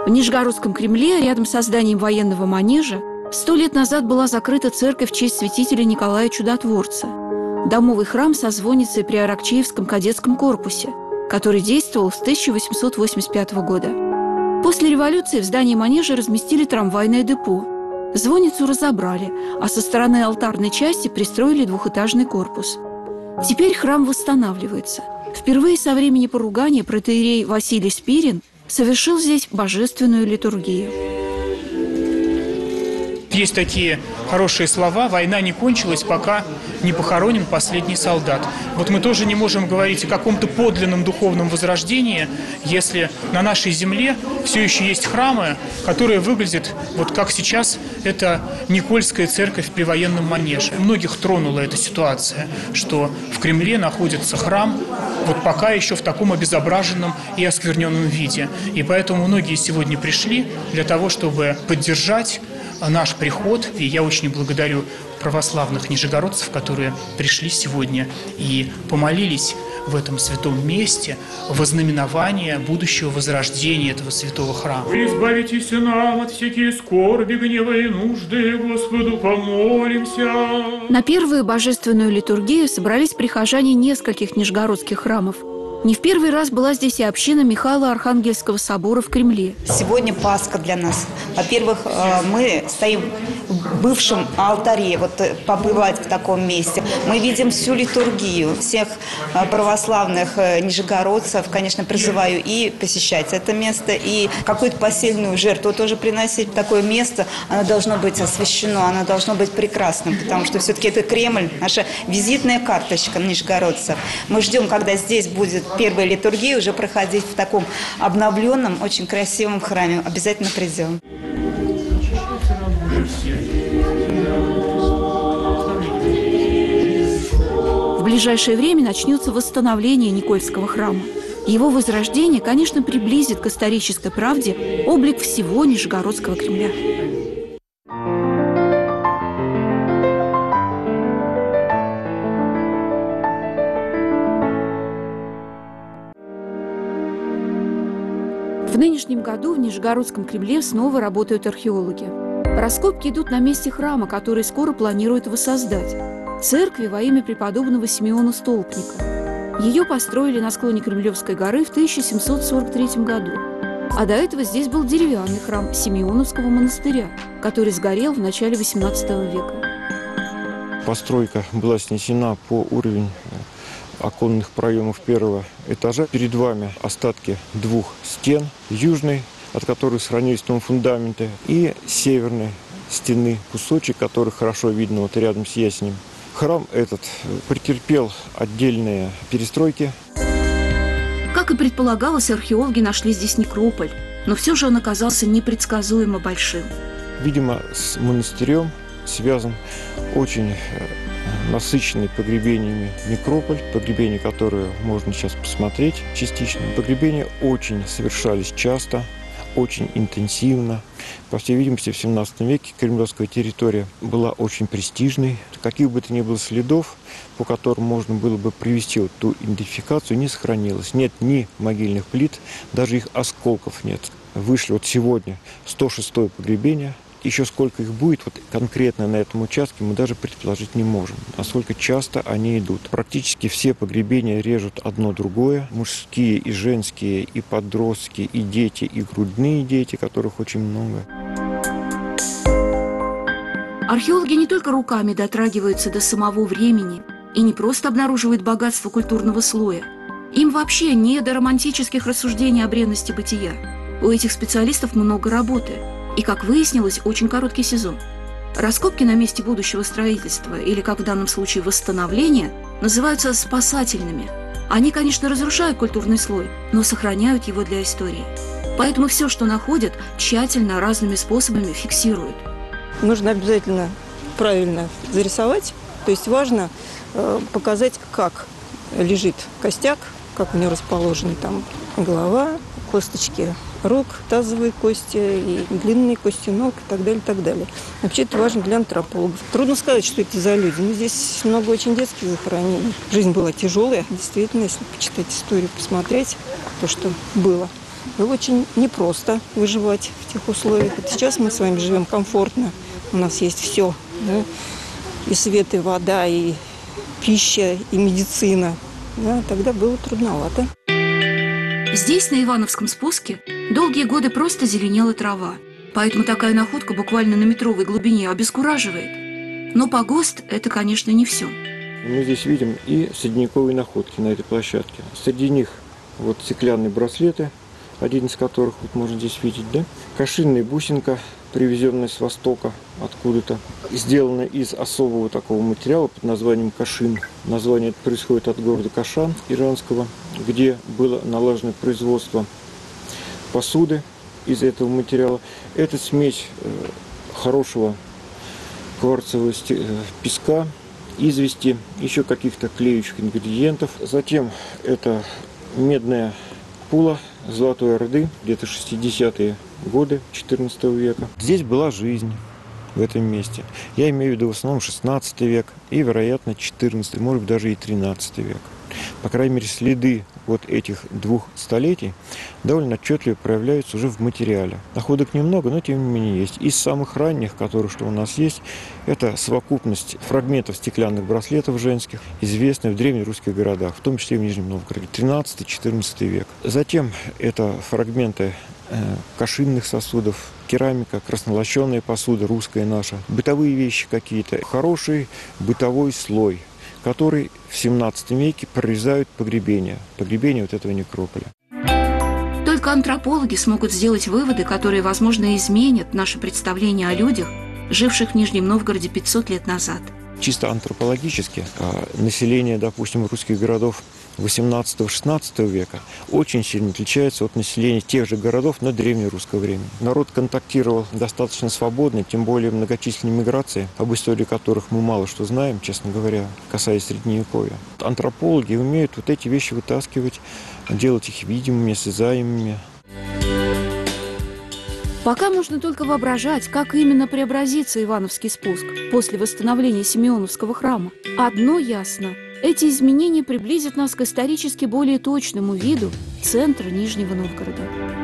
В Нижегородском Кремле, рядом с зданием военного манежа, 100 лет назад была закрыта церковь в честь святителя Николая Чудотворца. Домовый храм со звонницей при Аракчеевском кадетском корпусе, который действовал с 1885 года. После революции в здании манежа разместили трамвайное депо. Звонницу разобрали, а со стороны алтарной части пристроили двухэтажный корпус. Теперь храм восстанавливается. Впервые со времени поругания протоиерей Василий Спирин совершил здесь божественную литургию. Есть такие хорошие слова: «Война не кончилась, пока не похоронен последний солдат». Вот мы тоже не можем говорить о каком-то подлинном духовном возрождении, если на нашей земле все еще есть храмы, которые выглядят вот как сейчас это Никольская церковь при военном манеже. Многих тронула эта ситуация, что в Кремле находится храм вот пока еще в таком обезображенном и оскверненном виде. И поэтому многие сегодня пришли для того, чтобы поддержать наш приход, и я очень благодарю православных нижегородцев, которые пришли сегодня и помолились в этом святом месте во знаменование будущего возрождения этого святого храма. Избавитесь нам от всякие скорби, гнева и нужды, Господу помолимся. На первую божественную литургию собрались прихожане нескольких нижегородских храмов. Не в первый раз была здесь и община Михаила Архангельского собора в Кремле. Сегодня Пасха для нас. Во-первых, мы стоим в бывшем алтаре, вот побывать в таком месте. Мы видим всю литургию. Всех православных нижегородцев, конечно, призываю и посещать это место, и какую-то посильную жертву тоже приносить в такое место. Оно должно быть освящено, оно должно быть прекрасным, потому что все-таки это Кремль, наша визитная карточка нижегородцев. Мы ждем, когда здесь будет первая литургия уже проходить в таком обновленном, очень красивом храме. Обязательно придем. В ближайшее время начнется восстановление Никольского храма. Его возрождение, конечно, приблизит к исторической правде облик всего Нижегородского Кремля. В нынешнем году в Нижегородском Кремле снова работают археологи. Раскопки идут на месте храма, который скоро планируют воссоздать – церкви во имя преподобного Симеона Столпника. Ее построили на склоне Кремлевской горы в 1743 году. А до этого здесь был деревянный храм Симеоновского монастыря, который сгорел в начале XVIII века. Постройка была снесена по уровню оконных проемов первого этажа. Перед вами остатки двух стен. Южной, от которой сохранились фундаменты, и северной стены, кусочек, который хорошо видно вот рядом с ясенем. Храм этот претерпел отдельные перестройки. Как и предполагалось, археологи нашли здесь некрополь, но все же он оказался непредсказуемо большим. Видимо, с монастырем связан очень насыщенный погребениями некрополь, погребения, которые можно сейчас посмотреть частично. Погребения очень совершались часто, очень интенсивно. По всей видимости, в XVII веке кремлевская территория была очень престижной. Каких бы то ни было следов, по которым можно было бы привести вот ту идентификацию, не сохранилось. Нет ни могильных плит, даже их осколков нет. Вышли вот сегодня 106-е погребение. Еще сколько их будет вот конкретно на этом участке, мы даже предположить не можем. Насколько часто они идут. Практически все погребения режут одно другое. Мужские и женские, и подростки, и дети, и грудные дети, которых очень много. Археологи не только руками дотрагиваются до самого времени и не просто обнаруживают богатство культурного слоя. Им вообще не до романтических рассуждений о бренности бытия. У этих специалистов много работы. И, как выяснилось, очень короткий сезон. Раскопки на месте будущего строительства, или, как в данном случае, восстановления, называются спасательными. Они, конечно, разрушают культурный слой, но сохраняют его для истории. Поэтому все, что находят, тщательно разными способами фиксируют. Нужно обязательно правильно зарисовать. То есть важно показать, как лежит костяк, как у него расположены там голова, косточки рук, тазовые кости, и длинные кости ног и так далее, и так далее. Вообще это важно для антропологов. Трудно сказать, что это за люди. Но здесь много очень детских захоронений. Жизнь была тяжелая, действительно, если почитать историю, посмотреть то, что было. Было очень непросто выживать в тех условиях. Вот сейчас мы с вами живем комфортно. У нас есть все. Да? И свет, и вода, и пища, и медицина. Да? Тогда было трудновато. Здесь, на Ивановском спуске, долгие годы просто зеленела трава. Поэтому такая находка буквально на метровой глубине обескураживает. Но погост – это, конечно, не все. Мы здесь видим и средневековые находки на этой площадке. Среди них вот стеклянные браслеты, один из которых вот можно здесь видеть, да? Кашинная бусинка, привезенная с востока откуда-то, сделана из особого такого материала под названием кашин. Название это происходит от города Кашан иранского, где было налажено производство посуды из этого материала. Это смесь хорошего кварцевого песка, извести, еще каких-то клеющих ингредиентов. Затем это медная пула Золотой Орды, где-то 60-е годы 14 века. Здесь была жизнь в этом месте. Я имею в виду в основном 16 век и, вероятно, 14, может быть, даже и 13 век. По крайней мере, следы вот этих двух столетий довольно отчетливо проявляются уже в материале. Находок немного, но тем не менее есть. Из самых ранних, которые что у нас есть, это совокупность фрагментов стеклянных браслетов женских, известных в древнерусских городах, в том числе и в Нижнем Новгороде, 13-14 век. Затем это фрагменты кашинных сосудов, керамика, краснолощеная посуда, русская наша, бытовые вещи какие-то, хороший бытовой слой, который в 17 веке прорезают погребения вот этого некрополя. Только антропологи смогут сделать выводы, которые, возможно, изменят наше представление о людях, живших в Нижнем Новгороде 500 лет назад. Чисто антропологически население, допустим, русских городов 18-16 века очень сильно отличается от населения тех же городов, но древнерусского времени. Народ контактировал достаточно свободно, тем более многочисленные миграции, об истории которых мы мало что знаем, честно говоря, касаясь Средневековья. Антропологи умеют вот эти вещи вытаскивать, делать их видимыми, осязаемыми. Пока можно только воображать, как именно преобразится Ивановский спуск после восстановления Симеоновского храма. Одно ясно – эти изменения приблизят нас к исторически более точному виду центра Нижнего Новгорода.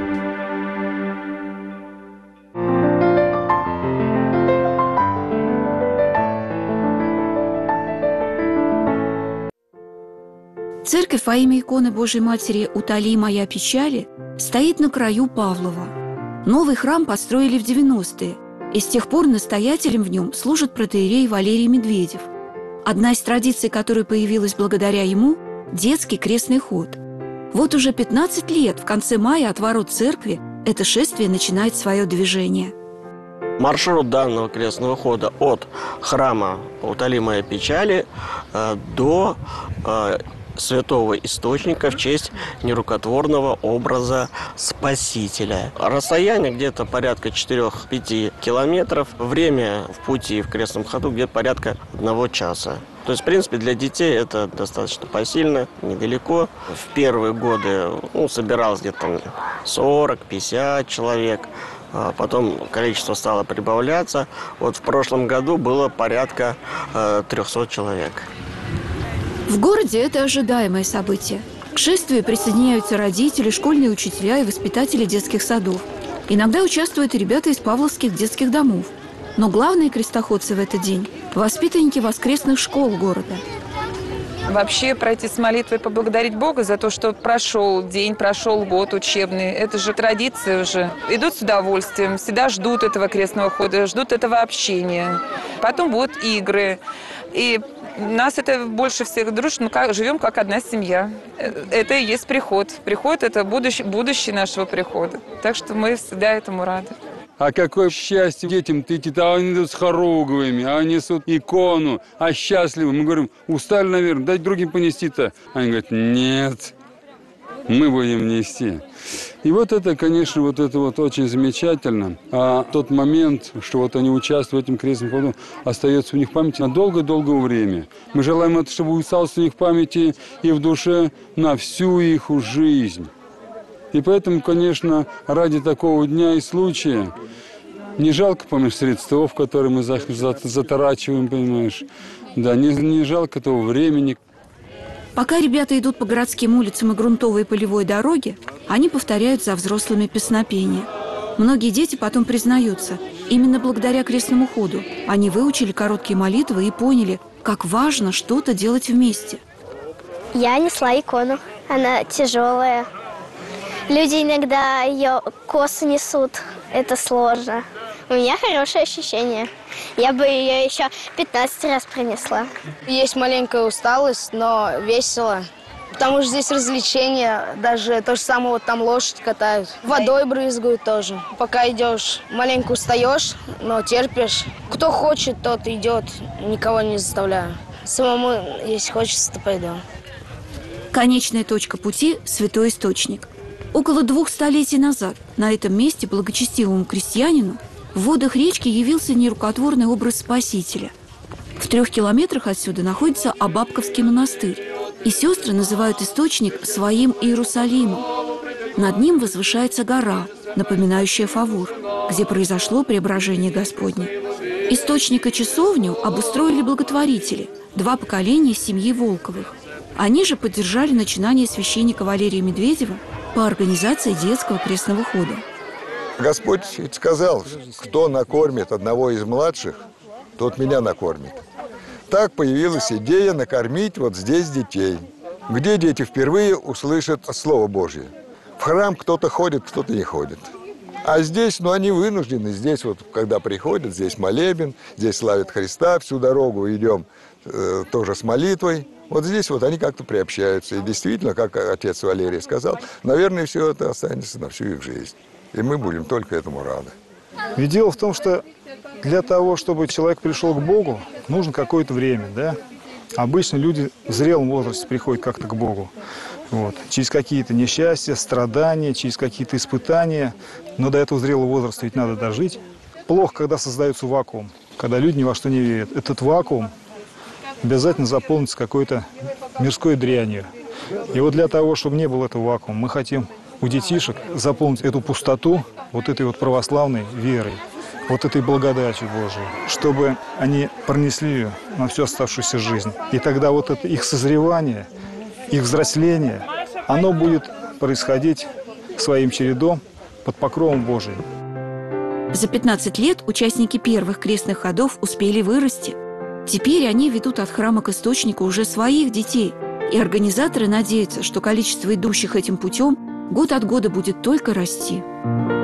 Церковь во имя иконы Божьей Матери «Утоли моя печали» стоит на краю Павлова. Новый храм построили в 90-е, и с тех пор настоятелем в нем служит протоиерей Валерий Медведев. Одна из традиций, которая появилась благодаря ему – детский крестный ход. Вот уже 15 лет в конце мая от ворот церкви это шествие начинает свое движение. Маршрут данного крестного хода от храма «Утоли моя печали» до святого источника в честь нерукотворного образа Спасителя. Расстояние где-то порядка 4-5 километров. Время в пути в крестном ходу где-то порядка 1 часа. То есть, в принципе, для детей это достаточно посильно, недалеко. В первые годы собиралось где-то 40-50 человек. Потом количество стало прибавляться. Вот в прошлом году было порядка 300 человек. В городе это ожидаемое событие. К шествию присоединяются родители, школьные учителя и воспитатели детских садов. Иногда участвуют и ребята из павловских детских домов. Но главные крестоходцы в этот день – воспитанники воскресных школ города. Вообще пройти с молитвой, поблагодарить Бога за то, что прошел день, прошел год учебный. Это же традиция уже. Идут с удовольствием, всегда ждут этого крестного хода, ждут этого общения. Потом будут игры. И нас это больше всех дружит, живем как одна семья. Это и есть приход. Приход – это будущее нашего прихода. Так что мы всегда этому рады. А какое счастье детям-то идти, а они идут с хоругвями, а они несут икону, а счастливы. Мы говорим, устали, наверное, дать другим понести-то. Они говорят, нет, мы будем нести. И вот это, конечно, вот очень замечательно. А тот момент, что вот они участвуют в этом крестном ходу, остается у них в памяти на долгое-долгое время. Мы желаем это, чтобы осталось у них в памяти и в душе на всю их жизнь. И поэтому, конечно, ради такого дня и случая не жалко, понимаешь, средств, которые мы затрачиваем, понимаешь. Да, не жалко того времени. Пока ребята идут по городским улицам и грунтовой полевой дороге, Они повторяют за взрослыми песнопения. Многие дети потом признаются, именно благодаря крестному ходу они выучили короткие молитвы и поняли, как важно что-то делать вместе. Я несла икону. Она тяжелая. Люди иногда ее косо несут. Это сложно. У меня хорошее ощущение. Я бы ее еще 15 раз принесла. Есть маленькая усталость, но весело. Потому что здесь развлечения, даже то же самое, вот там лошадь катают. Водой брызгают тоже. Пока идешь, маленько устаешь, но терпишь. Кто хочет, тот идет, никого не заставляю. Самому, если хочется, то пойду. Конечная точка пути – святой источник. Около 2 столетий назад на этом месте благочестивому крестьянину в водах речки явился нерукотворный образ Спасителя. В 3 километрах отсюда находится Абабковский монастырь. И сестры называют источник своим Иерусалимом. Над ним возвышается гора, напоминающая Фавор, где произошло преображение Господне. Источник и часовню обустроили благотворители, 2 поколения семьи Волковых. Они же поддержали начинание священника Валерия Медведева по организации детского крестного хода. Господь ведь сказал, кто накормит одного из младших, тот меня накормит. Так появилась идея накормить вот здесь детей, где дети впервые услышат Слово Божье. В храм кто-то ходит, кто-то не ходит. А здесь, они вынуждены, здесь вот, когда приходят, здесь молебен, здесь славят Христа, всю дорогу идем тоже с молитвой. Вот здесь вот они как-то приобщаются. И действительно, как отец Валерий сказал, наверное, все это останется на всю их жизнь. И мы будем только этому рады. Ведь дело в том, что для того, чтобы человек пришел к Богу, нужно какое-то время, да? Обычно люди в зрелом возрасте приходят как-то к Богу. Вот. Через какие-то несчастья, страдания, через какие-то испытания. Но до этого зрелого возраста ведь надо дожить. Плохо, когда создается вакуум, когда люди ни во что не верят. Этот вакуум обязательно заполнится какой-то мирской дрянью. И вот для того, чтобы не было этого вакуума, мы хотим у детишек заполнить эту пустоту вот этой вот православной верой, вот этой благодатью Божией, чтобы они пронесли ее на всю оставшуюся жизнь. И тогда вот это их созревание, их взросление, оно будет происходить своим чередом под покровом Божиим. За 15 лет участники первых крестных ходов успели вырасти. Теперь они ведут от храма к источнику уже своих детей. И организаторы надеются, что количество идущих этим путем год от года будет только расти.